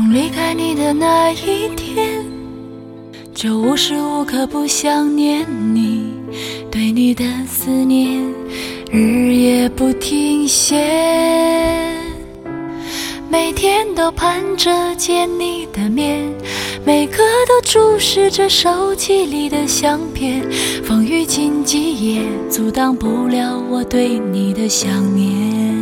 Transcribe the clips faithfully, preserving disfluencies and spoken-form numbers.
从离开你的那一天，就无时无刻不想念你，对你的思念日夜不停歇，每天都盼着见你的面，每刻都注视着手机里的相片，风雨荆棘也阻挡不了我对你的想念。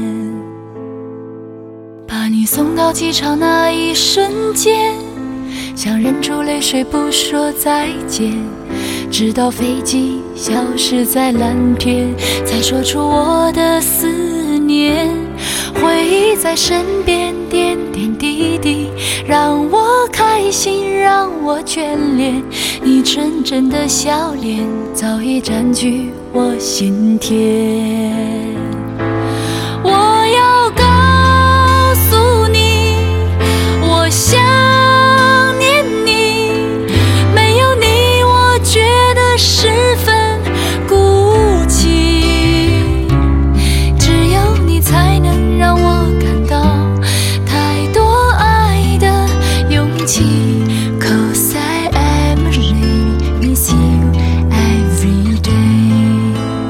把你送到机场那一瞬间，想忍住泪水不说再见，直到飞机消失在蓝天，才说出我的思念。回忆在身边点点滴滴，让我开心，让我眷恋，你纯真的笑脸早已占据我心田。我要告诉你，我想念你，没有你我觉得十分孤寂，只有你才能让我感到太多爱的勇气。 Cause I am really miss you every day。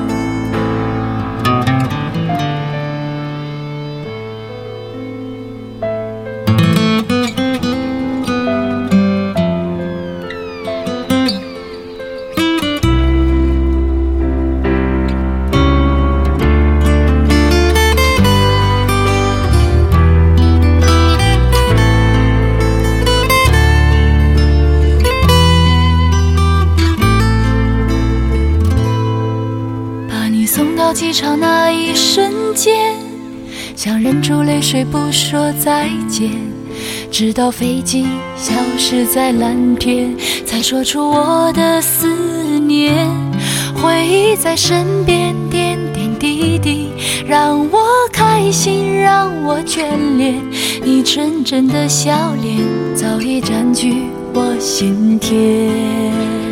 把你送到机场那一瞬间，想忍住泪水不说再见，直到飞机消失在蓝天，才说出我的思念。回忆在身边点点滴滴，让我开心，让我眷恋，你纯真的笑脸早已占据我心田。